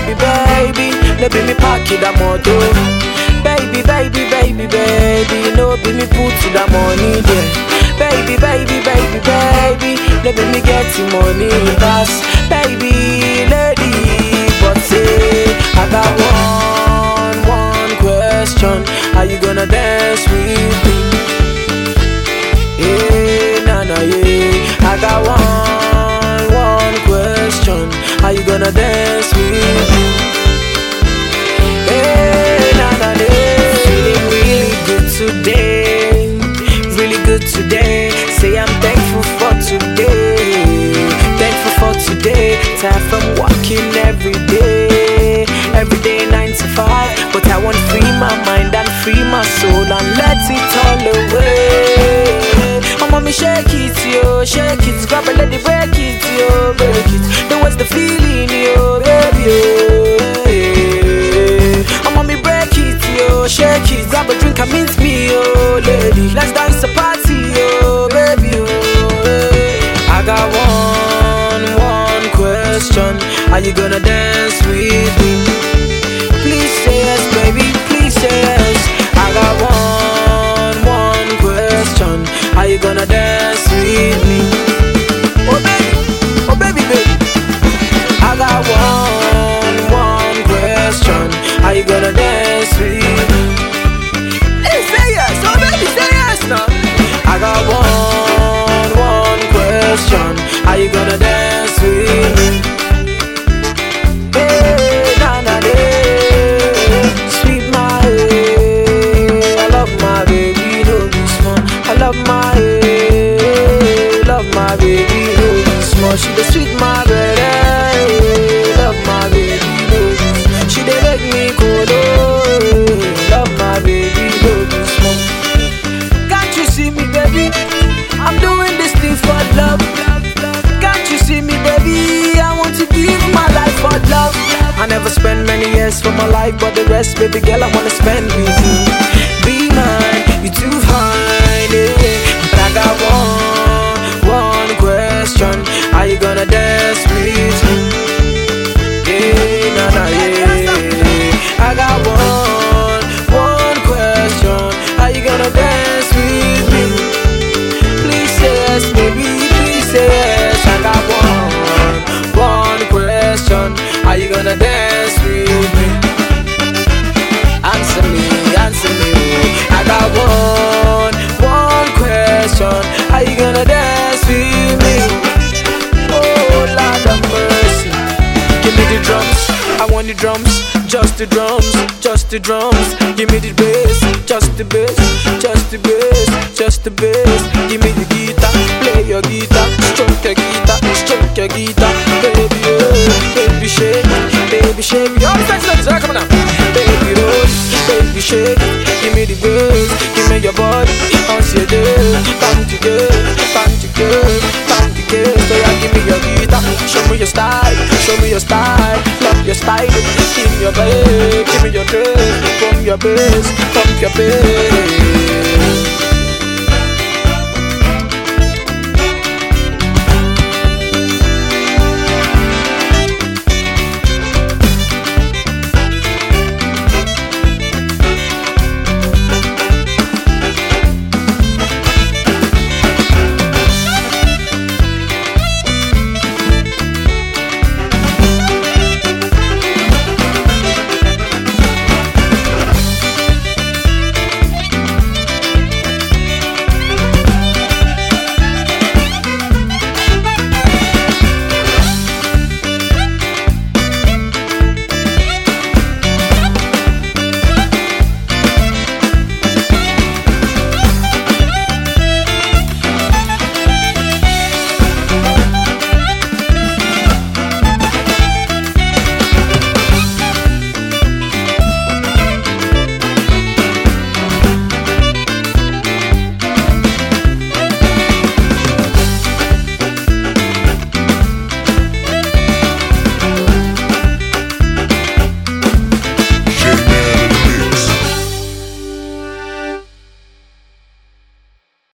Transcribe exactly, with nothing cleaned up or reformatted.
baby, baby, no be me pack it a moto. Baby, baby, baby, baby, no be me put to the money there. Baby, baby, baby, baby, no be me get the money pass. Baby, lady, but say I got one, one question. Are you gonna dance with me? Yeah, nah, nah, yeah. I got one, one question. Are you gonna dance with me? Yeah, nah, nah, yeah. Feeling really good today, really good today. Say I'm thankful for today, thankful for today. Tired from working every day, every day nine to five. But I want free my mind and free my soul and let it all away. Oh mommy, shake it, yo, shake it, grab a lady, break it, yo, break it. Then what's the feeling, yo, baby, yo. Oh mommy, break it, yo, shake it, grab a drink and meet me, yo, lady. Let's dance a party, yo, baby, yo. I got one, one question. Are you gonna dance with me? Please say yes, baby, please say yes. I got one, one question. Are you gonna dance with me? Oh baby, oh baby, baby. I got one, one question. Are you gonna dance with me? Hey, say yes, oh baby, say yes now. I got one, one question. Are you gonna dance with me? Hey, na na hey. Sweet my hey. I love my baby, no be small. I love my hey. Love my baby, no be small. She the sweet my baby. Love my baby, no be small. She dey make me cold. Oh, love my baby, no be small. Can't you see me, baby? I'm doing this thing for love. Can't you see me, baby? I want to give my life for love. I never spend many years for my life, but the rest, baby girl, I wanna spend with you. Be mine, you too fine, yeah. But I got one, one question. Are you gonna dance with me? Yeah, nah, nah, yeah. I got one, one question. Are you gonna dance with me? Please say yes, baby, please say yes. I got one, one question. Are you gonna dance with me? Answer me, answer me. I got one, one question. Are you gonna dance with me? Oh, Lord of mercy. Give me the drums, I want the drums. Just the drums, just the drums. Give me the bass, just the bass, just the bass, just the bass. Give me the guitar, play your guitar, stroke your guitar, stroke your guitar. Baby, oh, baby shake, baby shake. All the sense of come on now. Baby roll, baby shake. Give me the bass, give me your body. Once you're there, come together, come together, come together. So yeah, give me your guitar, show me your style, show me your style, love your style. Give me your bass, give me your dress, from your bass, from your bass.